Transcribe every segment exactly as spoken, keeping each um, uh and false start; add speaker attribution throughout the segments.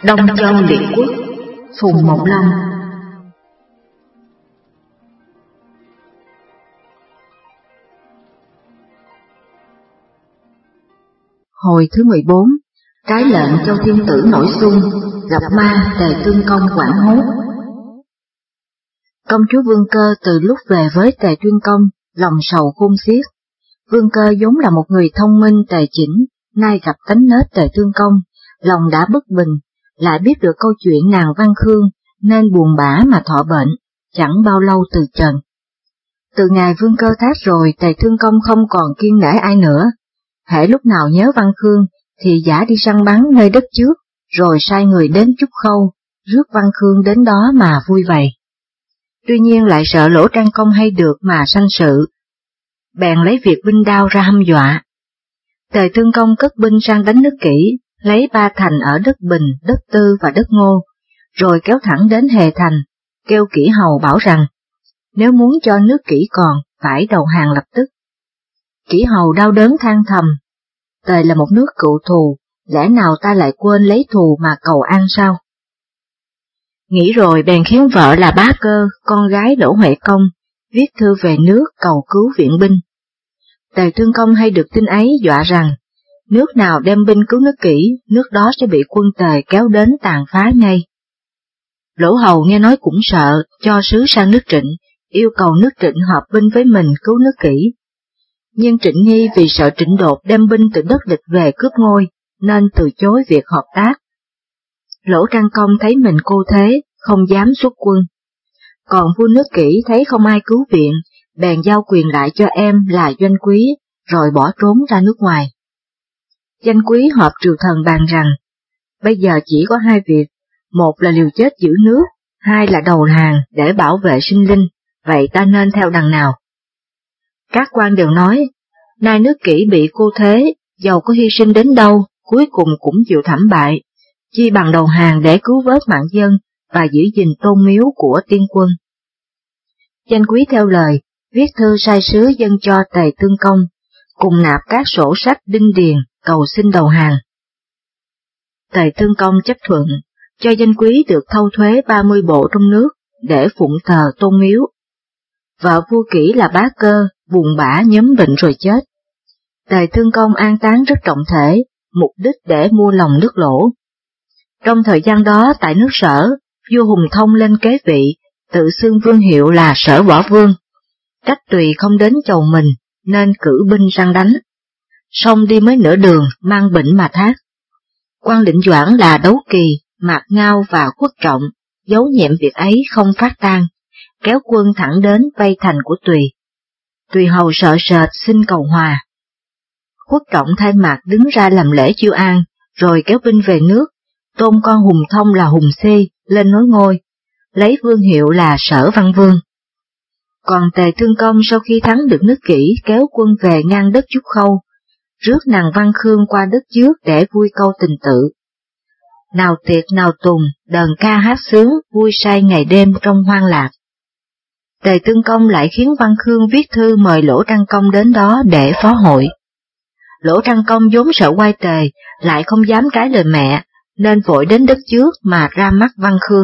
Speaker 1: Đông Châu Liệt Quốc, Phùng Mộng Long. Hồi thứ mười bốn, trái lệnh Châu Thiên Tử nổi xung, gặp ma Tề Tương Công quảng hốt. Công chúa Vương Cơ từ lúc về với Tề Tuyên Công, lòng sầu khôn xiết. Vương Cơ vốn là một người thông minh tề chỉnh, nay gặp tánh nết Tề Tương Công, lòng đã bất bình, lại biết được câu chuyện nàng Văn Khương, nên buồn bã mà thọ bệnh, chẳng bao lâu từ trần. Từ ngày Vương Cơ thác rồi, Tề Tương Công không còn kiêng nể ai nữa. Hễ lúc nào nhớ Văn Khương, thì giả đi săn bắn nơi đất trước, rồi sai người đến Trúc Khâu, rước Văn Khương đến đó mà vui vầy. Tuy nhiên lại sợ Lỗ Trang Công hay được mà sanh sự, bèn lấy việc binh đao ra hăm dọa. Tề Tương Công cất binh sang đánh nước Kỷ, lấy ba thành ở đất Bình, đất Tư và đất Ngô, rồi kéo thẳng đến Hề Thành, kêu Kỷ Hầu bảo rằng, nếu muốn cho nước Kỷ còn, phải đầu hàng lập tức. Kỷ Hầu đau đớn than thầm, Tề là một nước cựu thù, lẽ nào ta lại quên lấy thù mà cầu an sao? Nghĩ rồi bèn khiến vợ là Bá Cơ, con gái Lỗ Huệ Công, viết thư về nước cầu cứu viện binh. Tề Tương Công hay được tin ấy dọa rằng, nước nào đem binh cứu nước Kỷ, nước đó sẽ bị quân Tề kéo đến tàn phá ngay. Lỗ Hầu nghe nói cũng sợ, cho sứ sang nước Trịnh, yêu cầu nước Trịnh hợp binh với mình cứu nước Kỷ. Nhưng Trịnh Nghi vì sợ Trịnh Đột đem binh từ đất địch về cướp ngôi, nên từ chối việc hợp tác. Lỗ Trang Công thấy mình cô thế, không dám xuất quân. Còn vua nước Kỷ thấy không ai cứu viện, bèn giao quyền lại cho em là Doanh Quý, rồi bỏ trốn ra nước ngoài. Doanh Quý họp triều thần bàn rằng, bây giờ chỉ có hai việc, một là liều chết giữ nước, hai là đầu hàng để bảo vệ sinh linh, vậy ta nên theo đằng nào? Các quan đều nói, nay nước Kỷ bị cô thế, dầu có hy sinh đến đâu, cuối cùng cũng chịu thảm bại, chi bằng đầu hàng để cứu vớt mạng dân và giữ gìn tôn miếu của tiên quân. Doanh Quý theo lời, viết thư sai sứ dâng cho Tề Tương Công, cùng nạp các sổ sách đinh điền, cầu xin đầu hàng. Tề Tương Công chấp thuận, cho Doanh Quý được thâu thuế ba mươi bộ trong nước, để phụng thờ tôn miếu. Vợ vua Kỷ là Bá Cơ, buồn bã nhóm bệnh rồi chết. Tề Tương Công an táng rất trọng thể, mục đích để mua lòng nước Lỗ. Trong thời gian đó tại nước Sở, vua Hùng Thông lên kế vị, tự xưng vương hiệu là Sở Võ Vương. Cách Tùy không đến chầu mình, nên cử binh sang đánh. Song đi mới nửa đường, mang bệnh mà thác. Quan Định Doãn là Đấu Kỳ, Mạc Ngao và Khuất Trọng, giấu nhẹm việc ấy không phát tan, kéo quân thẳng đến vây thành của Tùy. Tùy hầu sợ sệt xin cầu hòa. Khuất Trọng thay Mạc đứng ra làm lễ chiêu an, rồi kéo binh về nước, tôn con Hùng Thông là Hùng Si lên nối ngôi, lấy vương hiệu là Sở Văn Vương. Còn Tề Tương Công sau khi thắng được nước Kỷ kéo quân về ngang đất Trúc Khâu, rước nàng Văn Khương qua đất trước để vui câu tình tự. Nào tiệc nào tùng, đờn ca hát sướng, vui say ngày đêm trong hoang lạc. Tề Tương Công lại khiến Văn Khương viết thư mời Lỗ Trang Công đến đó để phó hội. Lỗ Trang Công vốn sợ quay Tề, lại không dám trái lời mẹ, nên vội đến đất trước mà ra mắt Văn Khương.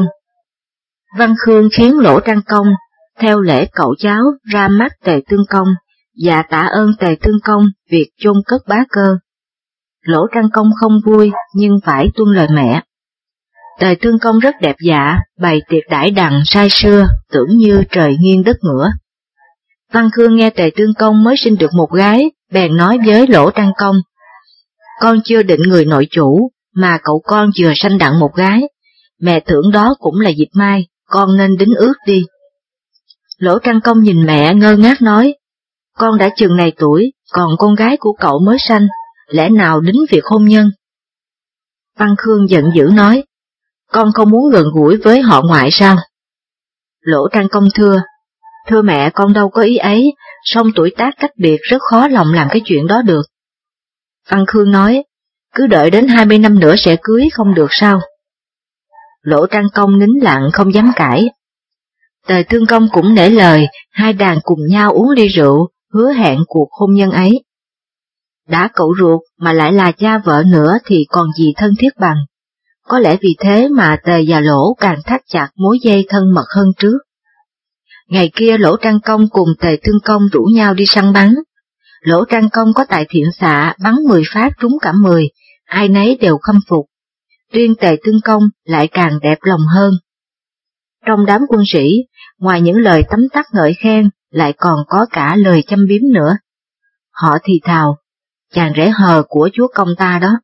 Speaker 1: Văn Khương khiến Lỗ Trang Công, theo lễ cậu cháu, ra mắt Tề Tương Công, và tạ ơn Tề Tương Công việc chôn cất Bá Cơ. Lỗ Trang Công không vui, nhưng phải tuân lời mẹ. Tề Tương Công rất đẹp dạ, bày tiệc đãi đằng say sưa, tưởng như trời nghiêng đất ngửa. Văn Khương nghe Tề Tương Công mới sinh được một gái, bèn nói với Lỗ Trang Công, con chưa định người nội chủ, mà cậu con vừa sanh đặng một gái, mẹ tưởng đó cũng là dịp mai, con nên đính ước đi. Lỗ Trang Công nhìn mẹ ngơ ngác nói, con đã chừng này tuổi, còn con gái của cậu mới sanh, lẽ nào đính việc hôn nhân? Văn Khương giận dữ nói, con không muốn gần gũi với họ ngoại sao? Lỗ Trang Công thưa, thưa mẹ con đâu có ý ấy, song tuổi tác cách biệt rất khó lòng làm cái chuyện đó được. Văn Khương nói, cứ đợi đến hai mươi năm nữa sẽ cưới không được sao? Lỗ Trang Công nín lặng không dám cãi. Tề Tương Công cũng nể lời, hai đàn cùng nhau uống ly rượu, hứa hẹn cuộc hôn nhân ấy. Đã cậu ruột mà lại là cha vợ nữa thì còn gì thân thiết bằng. có lẽ vì thế mà Tề và Lỗ càng thắt chặt mối dây thân mật hơn trước. Ngày kia Lỗ Trang Công cùng Tề Tương Công rủ nhau đi săn bắn. Lỗ Trang Công có tài thiện xạ, bắn mười phát trúng cả mười, ai nấy đều khâm phục. Riêng Tề Tương Công lại càng đẹp lòng hơn. Trong đám quân sĩ, ngoài những lời tấm tắc ngợi khen, lại còn có cả lời châm biếm nữa. Họ thì thào, chàng rẻ hờ của chúa công ta đó.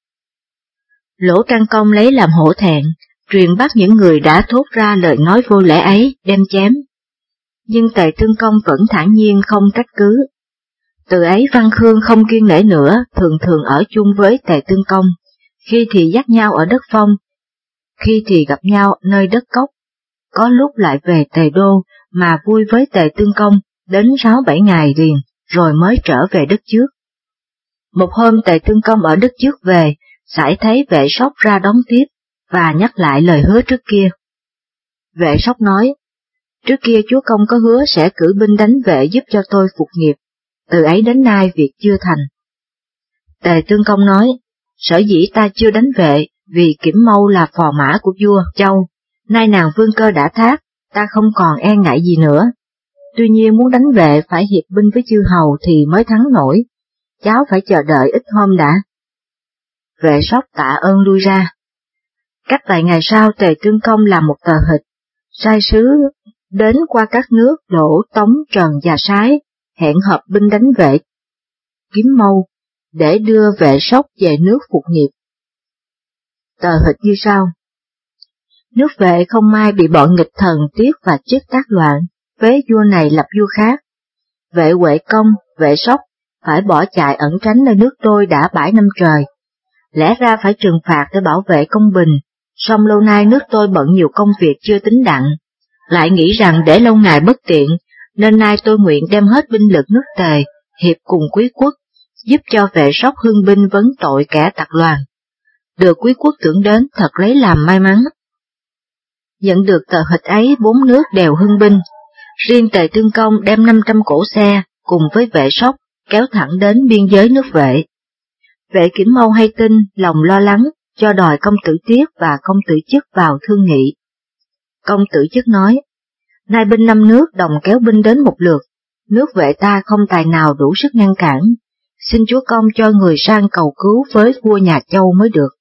Speaker 1: Lỗ Trang Công lấy làm hổ thẹn, truyền bắt những người đã thốt ra lời nói vô lễ ấy, đem chém. Nhưng Tề Tương Công vẫn thản nhiên không trách cứ. Từ ấy Văn Khương không kiêng nể nữa, thường thường ở chung với Tề Tương Công, khi thì dắt nhau ở đất phong, khi thì gặp nhau nơi đất cốc, có lúc lại về Tề Đô mà vui với Tề Tương Công đến sáu bảy ngày liền, rồi mới trở về đất trước. Một hôm Tề Tương Công ở đất trước về, sải thấy Vệ Sóc ra đón tiếp, và nhắc lại lời hứa trước kia. Vệ Sóc nói, trước kia chúa công có hứa sẽ cử binh đánh Vệ giúp cho tôi phục nghiệp, từ ấy đến nay việc chưa thành. Tề Tương Công nói, sở dĩ ta chưa đánh Vệ, vì Kiểm Mâu là phò mã của vua Châu, nay nàng Vương Cơ đã thác, ta không còn e ngại gì nữa. Tuy nhiên muốn đánh Vệ phải hiệp binh với chư hầu thì mới thắng nổi, cháu phải chờ đợi ít hôm đã. Vệ Sóc tạ ơn lui ra. Cách vài ngày sau Tề Tương Công làm một tờ hịch, sai sứ đến qua các nước Đỗ, Tống, Trần và Sái, hẹn họp binh đánh Vệ Kiếm Mâu, để đưa Vệ Sóc về nước phục nghiệp. Tờ hịch như sau. Nước Vệ không may bị bọn nghịch thần Tiết và Chức tác loạn, phế vua này lập vua khác. Vệ Huệ Công, Vệ Sóc phải bỏ chạy ẩn tránh nơi nước tôi đã bãi năm trời. Lẽ ra phải trừng phạt để bảo vệ công bình, song lâu nay nước tôi bận nhiều công việc chưa tính đặng, lại nghĩ rằng để lâu ngày bất tiện, nên nay tôi nguyện đem hết binh lực nước Tề, hiệp cùng Quý quốc, giúp cho Vệ Sóc hưng binh vấn tội kẻ tặc loạn. Được Quý quốc tưởng đến thật lấy làm may mắn. Nhận được tờ hịch ấy, bốn nước đều hưng binh. Riêng Tề Tương Công đem năm trăm cỗ xe cùng với Vệ Sóc kéo thẳng đến biên giới nước Vệ. Vệ Kiểm Mâu hay tin, lòng lo lắng, cho đòi công tử Tiết và công tử Chức vào thương nghị. Công tử Chức nói, nay binh năm nước đồng kéo binh đến một lượt, nước Vệ ta không tài nào đủ sức ngăn cản, xin chúa công cho người sang cầu cứu với vua nhà Châu mới được.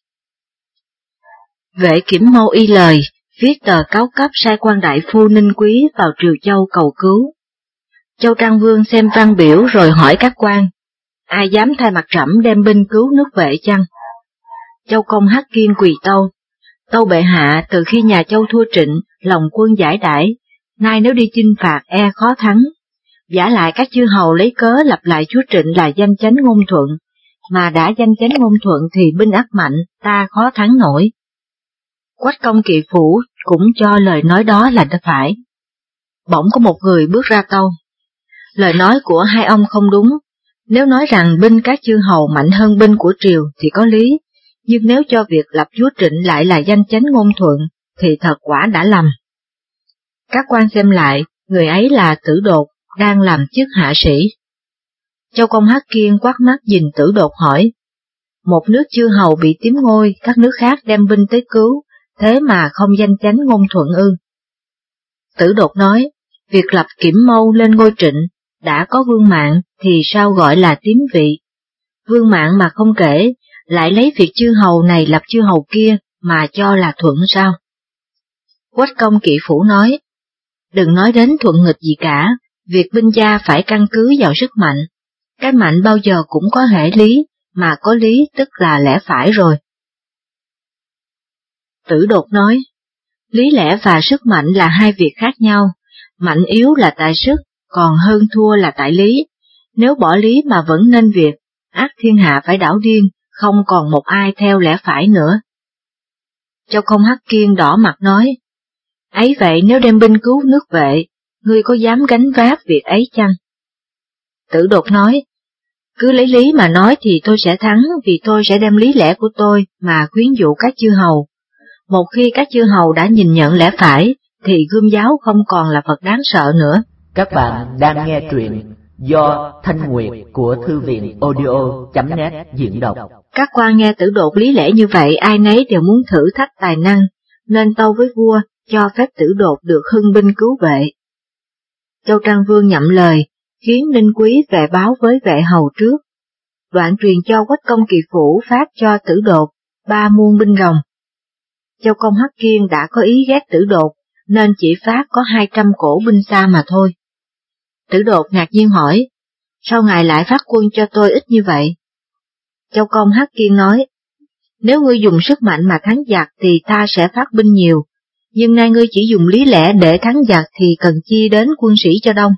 Speaker 1: Vệ Kiểm Mâu y lời, viết tờ cáo cấp sai quan đại phu Ninh Quý vào Triều Châu cầu cứu. Châu Trang Vương xem văn biểu rồi hỏi các quan, ai dám thay mặt trẫm đem binh cứu nước Vệ chăng? Châu Công Hắc Kiên quỳ tâu, tâu bệ hạ từ khi nhà Châu thua Trịnh, lòng quân giải đãi, nay nếu đi chinh phạt e khó thắng. Giả lại các chư hầu lấy cớ lập lại chúa Trịnh là danh chánh ngôn thuận, mà đã danh chánh ngôn thuận thì binh ắt mạnh, ta khó thắng nổi. Quách Công Kỵ Phủ cũng cho lời nói đó là đã phải. Bỗng có một người bước ra tâu, lời nói của hai ông không đúng, nếu nói rằng binh các chư hầu mạnh hơn binh của triều thì có lý, nhưng nếu cho việc lập chúa Trịnh lại là danh chánh ngôn thuận, thì thật quả đã lầm. Các quan xem lại, người ấy là Tử Đột, đang làm chức hạ sĩ. Châu Công Hắc Kiên quát mắt nhìn Tử Đột hỏi, một nước chư hầu bị tiếm ngôi, các nước khác đem binh tới cứu, thế mà không danh chánh ngôn thuận ư? Tử Đột nói, việc lập Kiểm Mâu lên ngôi Trịnh, đã có Vương Mạng thì sao gọi là tiếm vị? Vương Mạng mà không kể, lại lấy việc chư hầu này lập chư hầu kia mà cho là thuận sao? Quách Công Kỵ Phủ nói, đừng nói đến thuận nghịch gì cả, việc binh gia phải căn cứ vào sức mạnh. Cái mạnh bao giờ cũng có hệ lý, mà có lý tức là lẽ phải rồi. Tử Đột nói, lý lẽ và sức mạnh là hai việc khác nhau, mạnh yếu là tại sức, còn hơn thua là tại lý. Nếu bỏ lý mà vẫn nên việc, ắt thiên hạ phải đảo điên, không còn một ai theo lẽ phải nữa. Châu Công Hắc Kiên đỏ mặt nói, ấy vậy nếu đem binh cứu nước Vệ, ngươi có dám gánh vác việc ấy chăng? Tử Đột nói, cứ lấy lý mà nói thì tôi sẽ thắng, vì tôi sẽ đem lý lẽ của tôi mà khuyến dụ các chư hầu. Một khi các chư hầu đã nhìn nhận lẽ phải, thì gươm giáo không còn là vật đáng sợ nữa.
Speaker 2: Các bạn đang nghe truyện do Thanh Nguyệt của thư viện audio chấm net diễn đọc.
Speaker 1: Các quan nghe Tử Đột lý lẽ như vậy, ai nấy đều muốn thử thách tài năng, nên tâu với vua cho phép Tử Đột được hưng binh cứu vệ. Châu Trang Vương nhậm lời, khiến Ninh Quý về báo với vệ hầu trước. Đoạn truyền cho Quách Công Kỳ Phủ phát cho Tử Đột ba muôn binh rồng. Châu Công Hắc Kiên đã có ý ghét Tử Đột, nên chỉ phát có hai trăm cổ binh xa mà thôi. Tử Đột ngạc nhiên hỏi, sao ngài lại phát quân cho tôi ít như vậy? Châu Công Hắc Kiên nói, nếu ngươi dùng sức mạnh mà thắng giặc thì ta sẽ phát binh nhiều, nhưng nay ngươi chỉ dùng lý lẽ để thắng giặc thì cần chi đến quân sĩ cho đông.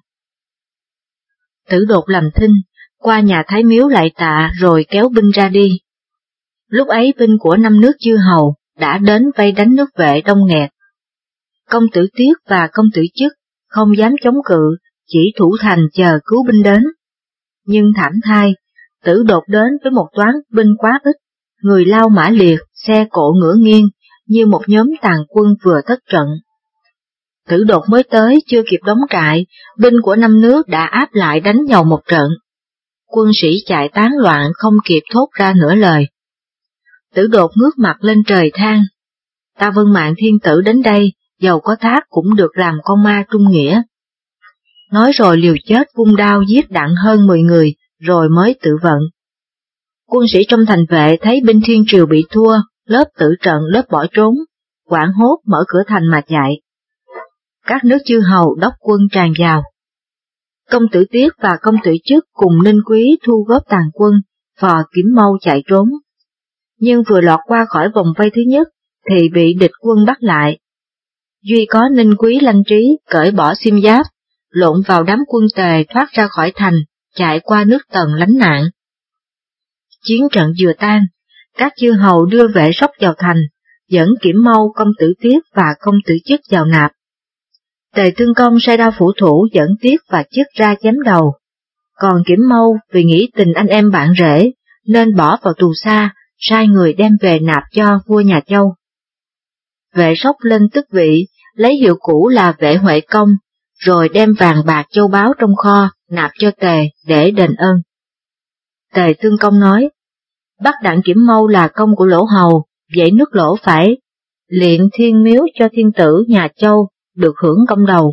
Speaker 1: Tử Đột làm thinh, qua nhà Thái Miếu lạy tạ rồi kéo binh ra đi. Lúc ấy binh của năm nước chư hầu đã đến vây đánh nước Vệ đông nghẹt. Công tử Tiết và công tử Chức không dám chống cự, chỉ thủ thành chờ cứu binh đến. Nhưng thảm thay, Tử Đột đến với một toán binh quá ít, người lao mã liệt, xe cộ ngửa nghiêng, như một nhóm tàn quân vừa thất trận. Tử Đột mới tới chưa kịp đóng trại, binh của năm nước đã áp lại đánh nhau một trận. Quân sĩ chạy tán loạn không kịp thốt ra nửa lời. Tử Đột ngước mặt lên trời than, ta vâng mạng thiên tử đến đây, dầu có thác cũng được làm con ma trung nghĩa. Nói rồi liều chết vung đao giết đặng hơn mười người, rồi mới tự vận. Quân sĩ trong thành vệ thấy binh thiên triều bị thua, lớp tự trận lớp bỏ trốn, hoảng hốt mở cửa thành mà chạy. Các nước chư hầu đốc quân tràn vào. Công tử Tiết và công tử Chức cùng Ninh Quý thu góp tàn quân, phò Kiểm Mâu chạy trốn. Nhưng vừa lọt qua khỏi vòng vây thứ nhất, thì bị địch quân bắt lại. Duy có Ninh Quý lanh trí, cởi bỏ xiêm giáp, lộn vào đám quân Tề thoát ra khỏi thành, chạy qua nước Tần lánh nạn. Chiến trận vừa tan, các chư hầu đưa vệ Sóc vào thành, dẫn Kiểm Mâu, công tử Tiết và công tử Chức vào nạp. Tề Tương Công sai đao phủ thủ dẫn Tiết và Chức ra chém đầu, còn Kiểm Mâu vì nghĩ tình anh em bạn rể, nên bỏ vào tù xa, sai người đem về nạp cho vua nhà Châu. Vệ Sóc lên tước vị, lấy hiệu cũ là Vệ Huệ Công, rồi đem vàng bạc châu báu trong kho, nạp cho Tề để đền ơn. Tề Tương Công nói, bắt Đặng Kiểm Mâu là công của Lỗ Hầu, vậy nước Lỗ phải liện thiên miếu cho thiên tử nhà Châu, được hưởng công đầu.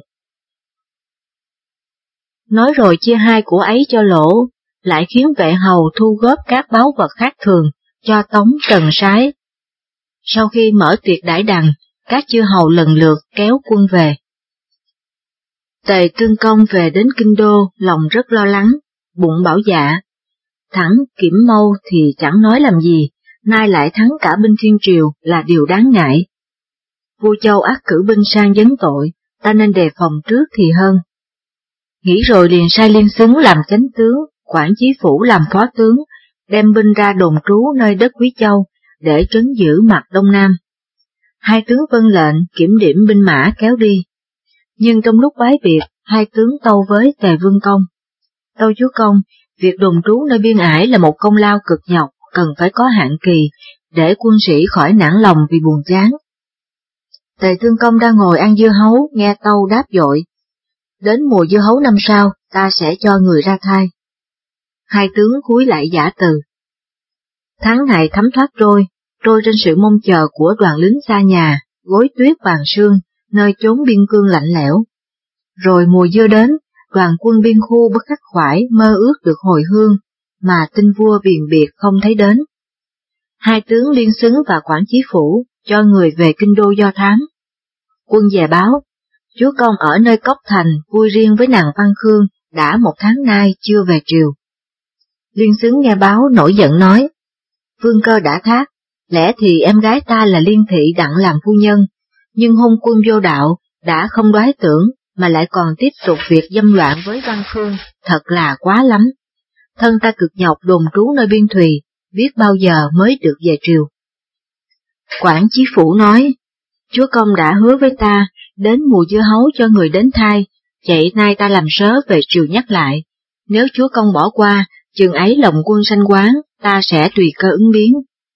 Speaker 1: Nói rồi chia hai của ấy cho Lỗ, lại khiến Vệ Hầu thu góp các báu vật khác thường, cho Tống Trần Sái. Sau khi mở tiệc đãi đằng, các chư hầu lần lượt kéo quân về. Tề Tương Công về đến kinh đô, lòng rất lo lắng, bụng bảo dạ. Thẳng Kiểm Mâu thì chẳng nói làm gì, nay lại thắng cả binh thiên triều là điều đáng ngại. Vua Châu ắt cử binh sang vấn tội, ta nên đề phòng trước thì hơn. Nghĩ rồi liền sai Liên Xứng làm chánh tướng, Quản Chí Phủ làm phó tướng, đem binh ra đồn trú nơi đất Quý Châu, để trấn giữ mặt Đông Nam. Hai tướng vâng lệnh kiểm điểm binh mã kéo đi. Nhưng trong lúc bái biệt, hai tướng tâu với Tề Vương Công. Tâu chúa công, việc đồn trú nơi biên ải là một công lao cực nhọc, cần phải có hạn kỳ, để quân sĩ khỏi nản lòng vì buồn chán. Tề Tương Công đang ngồi ăn dưa hấu, nghe tâu đáp dội. Đến mùa dưa hấu năm sau, ta sẽ cho người ra thai. Hai tướng cúi lại giả từ. Tháng ngày thấm thoát trôi, trôi trên sự mong chờ của đoàn lính xa nhà, gối tuyết vàng sương, nơi chốn biên cương lạnh lẽo. Rồi mùa dưa đến, đoàn quân biên khu bất khắc khoải mơ ước được hồi hương, mà tin vua biền biệt không thấy đến. Hai tướng Liên Xứng và Quản Chí Phủ cho người về kinh đô do thám. Quân về báo, chúa công ở nơi Cốc Thành vui riêng với nàng Văn Khương đã một tháng nay chưa về triều. Liên Xứng nghe báo nổi giận nói, vương cơ đã thác, lẽ thì em gái ta là Liên Thị đặng làm phu nhân, nhưng hôn quân vô đạo, đã không đoái tưởng, mà lại còn tiếp tục việc dâm loạn với Văn Khương, thật là quá lắm. Thân ta cực nhọc đồn trú nơi biên thùy, biết bao giờ mới được về triều. Quản Chí Phủ nói, chúa công đã hứa với ta, đến mùa dưa hấu cho người đến thai, vậy nay ta làm sớ về triều nhắc lại, nếu chúa công bỏ qua, chừng ấy lòng quân sanh quán, ta sẽ tùy cơ ứng biến.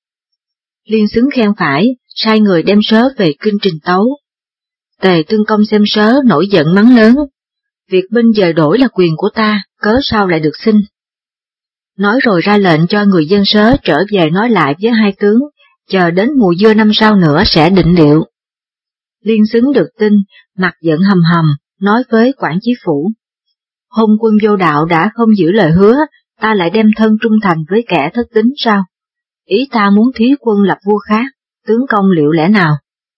Speaker 1: Liên Xứng khen phải, sai người đem sớ về kinh trình tấu. Tề Tương Công xem sớ nổi giận mắng lớn, Việc binh dời đổi là quyền của ta, cớ sao lại được xin? Nói rồi ra lệnh cho người dân sớ trở về nói lại với hai tướng, chờ đến mùa dưa năm sau nữa sẽ định liệu. Liên Xứng được tin, mặt giận hầm hầm, nói với quản chí phủ. Hôn quân vô đạo đã không giữ lời hứa, ta lại đem thân trung thành với kẻ thất tín sao? Ý ta muốn thí quân lập vua khác, tướng công liệu lẽ nào?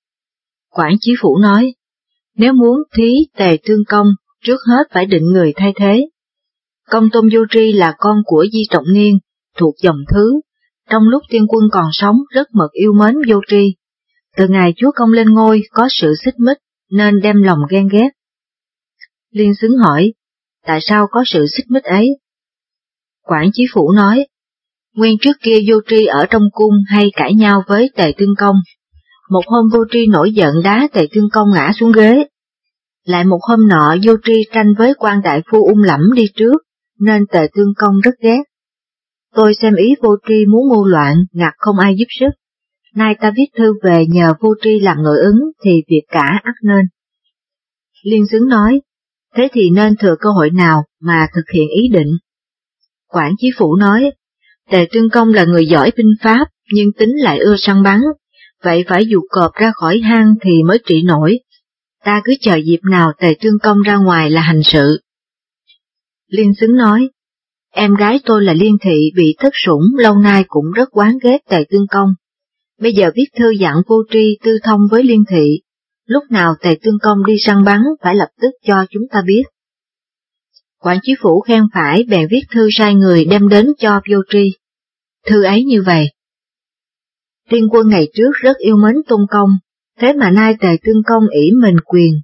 Speaker 1: Quản chí phủ nói, nếu muốn thí Tề Tương Công, trước hết phải định người thay thế. Công Tôn Vô Tri là con của Di Trọng Niên, thuộc dòng Thứ, trong lúc tiên quân còn sống rất mực yêu mến Vô Tri. Từ ngày chúa công lên ngôi có sự xích mích, nên đem lòng ghen ghét. Liên Xứng hỏi, tại sao có sự xích mích ấy? Quản chí phủ nói, nguyên trước kia Vô Tri ở trong cung hay cãi nhau với Tề Tương Công. Một hôm Vô Tri nổi giận đá Tề Tương Công ngã xuống ghế. Lại một hôm nọ Vô Tri tranh với quan đại phu Ung Lẫm đi trước, nên Tề Tương Công rất ghét. Tôi xem ý Vô Tri muốn mưu loạn, ngặt không ai giúp sức. Nay ta viết thư về nhờ Vô Tri làm nội ứng thì việc cả ắt nên. Liên Xứng nói, thế thì nên thừa cơ hội nào mà thực hiện ý định? Quản chí phủ nói, Tề Tương Công là người giỏi binh pháp, nhưng tính lại ưa săn bắn, vậy phải dụ cọp ra khỏi hang thì mới trị nổi. Ta cứ chờ dịp nào Tề Tương Công ra ngoài là hành sự. Liên Xứng nói, em gái tôi là Liên Thị bị thất sủng lâu nay cũng rất oán ghét Tề Tương Công. Bây giờ viết thư dặn Vô Tri tư thông với Liên Thị, lúc nào Tề Tương Công đi săn bắn phải lập tức cho chúng ta biết. Quản chí phủ khen phải bèn viết thư sai người đem đến cho Vô Tri. Thư ấy như vậy. Tiên quân ngày trước rất yêu mến Tôn Công, thế mà nay Tề Tương Công ỷ mình quyền.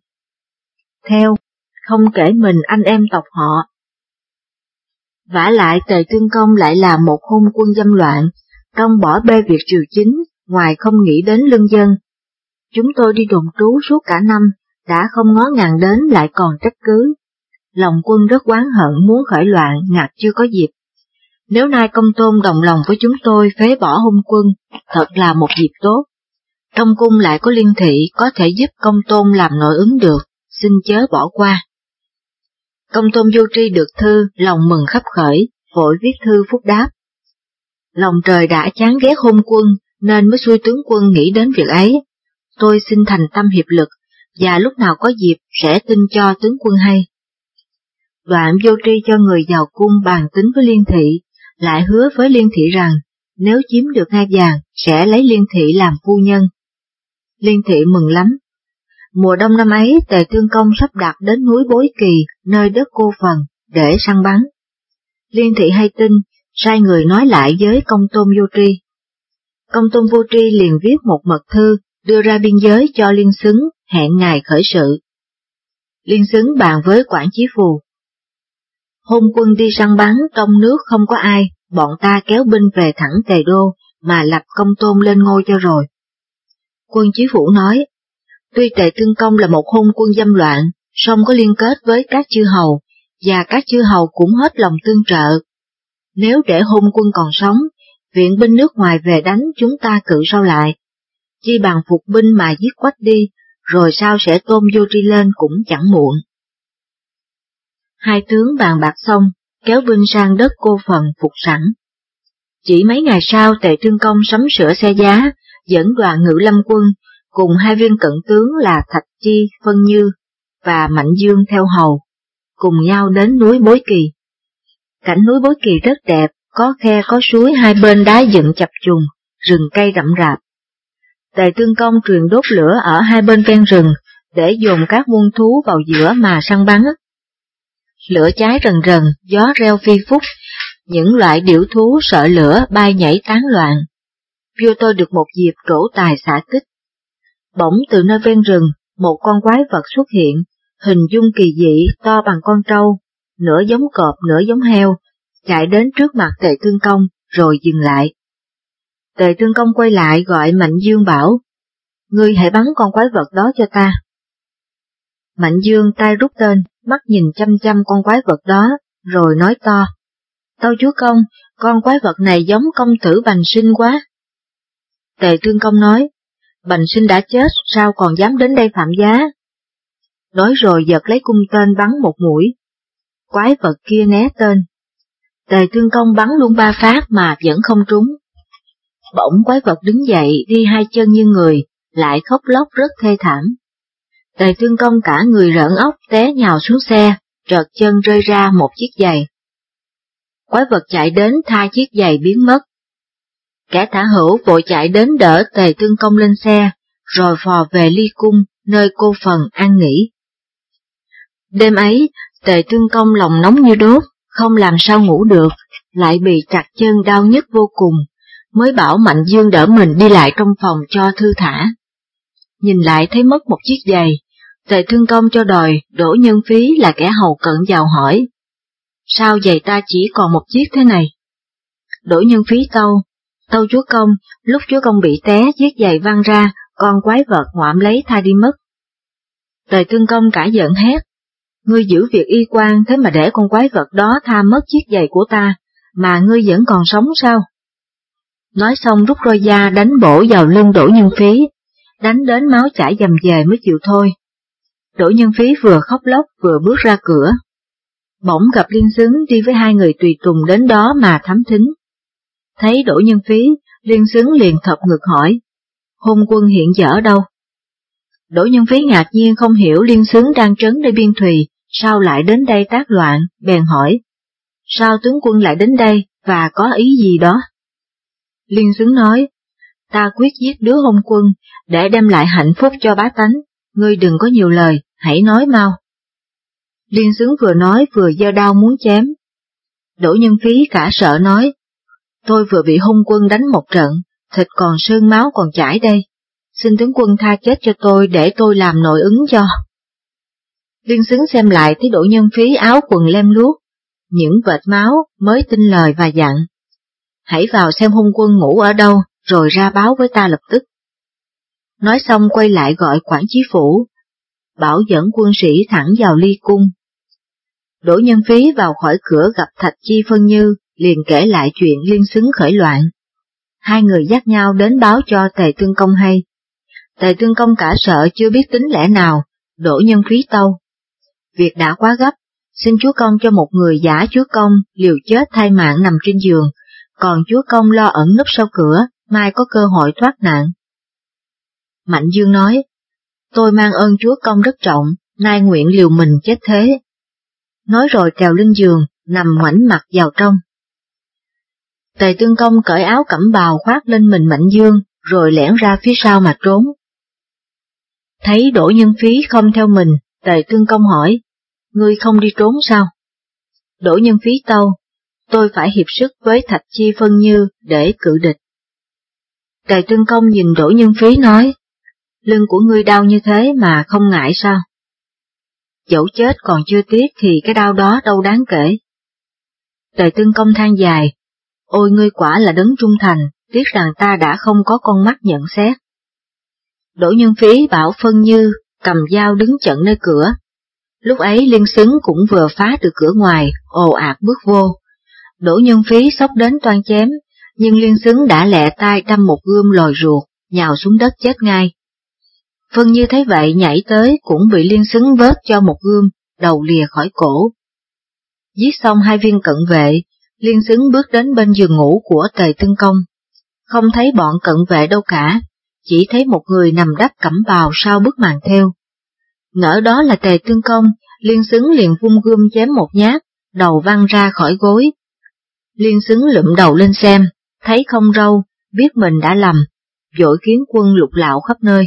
Speaker 1: Theo, không kể mình anh em tộc họ. Vả lại Tề Tương Công lại là một hôn quân dâm loạn, trong bỏ bê việc triều chính, ngoài không nghĩ đến lương dân. Chúng tôi đi đồn trú suốt cả năm, đã không ngó ngàng đến lại còn trách cứ. Lòng quân rất oán hận muốn khởi loạn, ngặt chưa có dịp. Nếu nay Công Tôn đồng lòng với chúng tôi phế bỏ hôn quân, thật là một dịp tốt. Trong cung lại có Liên Thị có thể giúp Công Tôn làm nội ứng được, xin chớ bỏ qua. Công Tôn Vô Tri được thư, lòng mừng khắp khởi, vội viết thư phúc đáp. Lòng trời đã chán ghét hôn quân, nên mới xui tướng quân nghĩ đến việc ấy. Tôi xin thành tâm hiệp lực, và lúc nào có dịp sẽ tin cho tướng quân hay. Đoạn Vô Tri cho người vào cung bàn tính với Liên Thị, lại hứa với Liên Thị rằng, nếu chiếm được ngai vàng, sẽ lấy Liên Thị làm phu nhân. Liên Thị mừng lắm. Mùa đông năm ấy, Tề Tương Công sắp đặt đến núi Bối Kỳ, nơi đất cô phần, để săn bắn. Liên Thị hay tin, sai người nói lại với Công Tôn Vô Tri. Công Tôn Vô Tri liền viết một mật thư, đưa ra biên giới cho Liên Xứng, hẹn ngày khởi sự. Liên Xứng bàn với quản chí phù. Hôn quân đi săn bắn trong nước không có ai, bọn ta kéo binh về thẳng Tề Đô, mà lập Công Tôn lên ngôi cho rồi. Quân chí phủ nói, tuy Tề Tương Công là một hôn quân dâm loạn, song có liên kết với các chư hầu, và các chư hầu cũng hết lòng tương trợ. Nếu để hôn quân còn sống, viện binh nước ngoài về đánh chúng ta cự sao lại? Chi bằng phục binh mà giết quách đi, rồi sao sẽ tôn Vô Tri lên cũng chẳng muộn. Hai tướng bàn bạc xong, kéo binh sang đất cô phần phục sẵn. Chỉ mấy ngày sau Tề Tương Công sắm sửa xe giá, dẫn đoàn Ngự Lâm quân, cùng hai viên cận tướng là Thạch Chi, Phân Như và Mạnh Dương theo hầu, cùng nhau đến núi Bối Kỳ. Cảnh núi Bối Kỳ rất đẹp, có khe có suối hai bên đá dựng chập trùng, rừng cây rậm rạp. Tề Tương Công truyền đốt lửa ở hai bên ven rừng, để dồn các muôn thú vào giữa mà săn bắn. Lửa cháy rần rần, gió reo phi phúc, những loại điểu thú sợ lửa bay nhảy tán loạn. Vua tôi được một dịp trổ tài xạ kích. Bỗng từ nơi ven rừng, một con quái vật xuất hiện, hình dung kỳ dị to bằng con trâu, nửa giống cọp nửa giống heo, chạy đến trước mặt Tề Tương Công, rồi dừng lại. Tề Tương Công quay lại gọi Mạnh Dương bảo, ngươi hãy bắn con quái vật đó cho ta. Mạnh Dương tay rút tên, mắt nhìn chăm chăm con quái vật đó, rồi nói to, tâu chúa công, con quái vật này giống công tử Bành Sinh quá. Tề Tương Công nói, Bành Sinh đã chết, sao còn dám đến đây phạm giá? nói rồi giật lấy cung tên bắn một mũi. Quái vật kia né tên. Tề Tương Công bắn luôn ba phát mà vẫn không trúng. Bỗng quái vật đứng dậy đi hai chân như người, lại khóc lóc rất thê thảm. Tề Tương Công cả người rợn óc té nhào xuống xe, trợt chân rơi ra một chiếc giày. Quái vật chạy đến tha chiếc giày biến mất. Kẻ tả hữu vội chạy đến đỡ Tề Tương Công lên xe, rồi phò về Ly Cung, nơi cô phần an nghỉ. Đêm ấy, Tề Tương Công lòng nóng như đốt, không làm sao ngủ được, lại bị chặt chân đau nhức vô cùng, mới bảo Mạnh Dương đỡ mình đi lại trong phòng cho thư thả. Nhìn lại thấy mất một chiếc giày, Tề Tương Công cho đòi Đỗ Nhân Phí là kẻ hầu cận vào hỏi. Sao giày ta chỉ còn một chiếc thế này? Đỗ Nhân Phí tâu, tâu chúa công, lúc chúa công bị té chiếc giày văng ra, con quái vật ngoạm lấy tha đi mất. Tề Tương Công cả giận hét, ngươi giữ việc y quan thế mà để con quái vật đó tha mất chiếc giày của ta, mà ngươi vẫn còn sống sao? Nói xong rút roi da đánh bổ vào lưng Đỗ Nhân Phí, đánh đến máu chảy dầm về mới chịu thôi. Đỗ Nhân Phí vừa khóc lóc vừa bước ra cửa. Bỗng gặp Liên Xứng đi với hai người tùy tùng đến đó mà thám thính. Thấy Đỗ Nhân Phí, Liên Xứng liền thập ngực hỏi, hôn quân hiện giờ ở đâu? Đỗ Nhân Phí ngạc nhiên không hiểu Liên Xứng đang trấn nơi biên thùy, sao lại đến đây tác loạn, bèn hỏi, sao tướng quân lại đến đây và có ý gì đó? Liên Xứng nói, ta quyết giết đứa hôn quân, để đem lại hạnh phúc cho bá tánh, ngươi đừng có nhiều lời, hãy nói mau. Liên Xứng vừa nói vừa giơ đao muốn chém. Đỗ Nhân Phí cả sợ nói, tôi vừa bị hung quân đánh một trận, thịt còn sương máu còn chảy đây, xin tướng quân tha chết cho tôi để tôi làm nội ứng cho. Liên Xứng xem lại thấy Đỗ Nhân Phí áo quần lem luốc, những vệt máu mới tin lời và dặn, hãy vào xem hung quân ngủ ở đâu, rồi ra báo với ta lập tức. Nói xong quay lại gọi quản chí phủ, bảo dẫn quân sĩ thẳng vào Ly Cung. Đỗ Nhân Phí vào khỏi cửa gặp Thạch Chi Phân Như, liền kể lại chuyện Liên Xứng khởi loạn. Hai người dắt nhau đến báo cho Tề Tương Công hay. Tề Tương Công cả sợ chưa biết tính lẽ nào, Đỗ Nhân Phí tâu. Việc đã quá gấp, xin chúa công cho một người giả chúa công liều chết thay mạng nằm trên giường, còn chúa công lo ẩn núp sau cửa, mai có cơ hội thoát nạn. Mạnh Dương nói, tôi mang ơn chúa công rất trọng, nay nguyện liều mình chết thế. Nói rồi trèo lên giường, nằm ngoảnh mặt vào trong. Tề Tương Công cởi áo cẩm bào khoác lên mình Mạnh Dương, rồi lẻn ra phía sau mà trốn. Thấy Đỗ Nhân Phí không theo mình, Tề Tương Công hỏi, ngươi không đi trốn sao? Đỗ Nhân Phí tâu, tôi phải hiệp sức với Thạch Chi Phân Như để cự địch. Tề Tương Công nhìn Đỗ Nhân Phí nói, lưng của ngươi đau như thế mà không ngại sao? Dẫu chết còn chưa tiếc thì cái đau đó đâu đáng kể. Tề Tương Công than dài, ôi ngươi quả là đấng trung thành, tiếc rằng ta đã không có con mắt nhận xét. Đỗ Nhân Phí bảo Phân Như cầm dao đứng chận nơi cửa. Lúc ấy Liên Xứng cũng vừa phá từ cửa ngoài, ồ ạt bước vô. Đỗ Nhân Phí xốc đến toan chém, nhưng Liên Xứng đã lẹ tay đâm một gươm lòi ruột, nhào xuống đất chết ngay. Phân Như thấy vậy nhảy tới cũng bị Liên Xứng vớt cho một gươm, đầu lìa khỏi cổ. Giết xong hai viên cận vệ, Liên Xứng bước đến bên giường ngủ của Tề Tương Công. Không thấy bọn cận vệ đâu cả, chỉ thấy một người nằm đắp cẩm bào sau bức màn thêu. Ngỡ đó là Tề Tương Công, Liên Xứng liền vung gươm chém một nhát, đầu văng ra khỏi gối. Liên Xứng lụm đầu lên xem, thấy không râu, biết mình đã lầm, vội khiến quân lục lạo khắp nơi.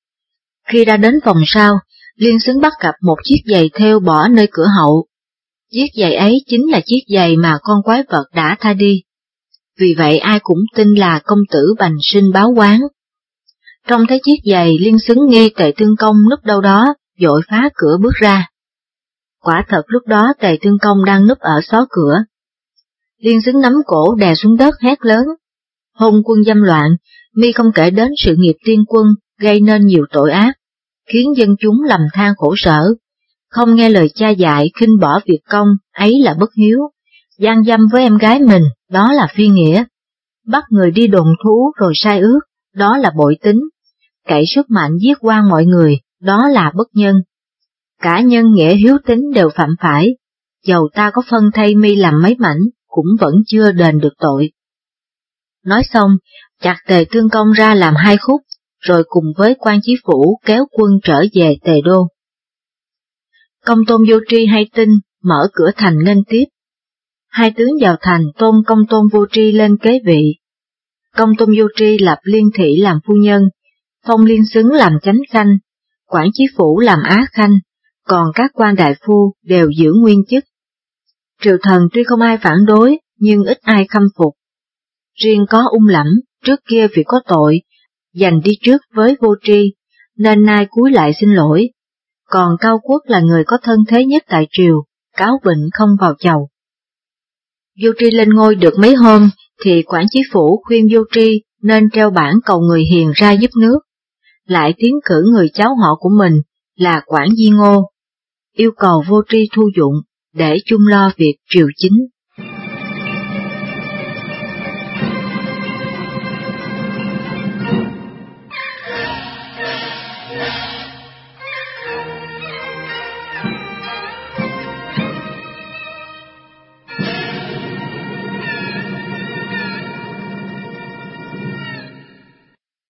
Speaker 1: Khi ra đến phòng sau, Liên Xứng bắt gặp một chiếc giày thêu bỏ nơi cửa hậu. Chiếc giày ấy chính là chiếc giày mà con quái vật đã tha đi. Vì vậy ai cũng tin là công tử bành sinh báo oán. Trông thấy chiếc giày, Liên Xứng nghi Tề Tương Công núp đâu đó, vội phá cửa bước ra. Quả thật lúc đó Tề Tương Công đang núp ở xó cửa. Liên Xứng nắm cổ đè xuống đất hét lớn, hôn quân dâm loạn, mi không kể đến sự nghiệp tiên quân, gây nên nhiều tội ác, khiến dân chúng lầm than khổ sở, không nghe lời cha dạy, khinh bỏ việc công, ấy là bất hiếu, gian dâm với em gái mình, đó là phi nghĩa, bắt người đi đồn thú rồi sai ước, đó là bội tính, cậy sức mạnh giết quan mọi người, đó là bất nhân. cả nhân nghĩa hiếu tính đều phạm phải, dầu ta có phân thay mi làm mấy mảnh, cũng vẫn chưa đền được tội. Nói xong, chặt Tề Tương Công ra làm hai khúc, rồi cùng với quan chí phủ kéo quân trở về Tề Đô. Công Tôn Vô Tri hay tin, mở cửa thành nghênh tiếp. Hai tướng vào thành tôn Công Tôn Vô Tri lên kế vị. Công Tôn Vô Tri lập Liên Thị làm phu nhân, phong Liên Xứng làm chánh khanh, quản chí phủ làm á khanh, còn các quan đại phu đều giữ nguyên chức. Triều thần tuy không ai phản đối, nhưng ít ai khâm phục. Riêng có Ung Lẫm, trước kia vì có tội, giành đi trước với Vô Tri, nên nay cúi lại xin lỗi. Còn Cao Quốc là người có thân thế nhất tại triều, cáo bệnh không vào chầu. Vô Tri lên ngôi được mấy hôm, thì quản chí phủ khuyên Vô Tri nên treo bảng cầu người hiền ra giúp nước, lại tiến cử người cháu họ của mình là Quản Di Ngô, yêu cầu Vô Tri thu dụng để chung lo việc triều chính.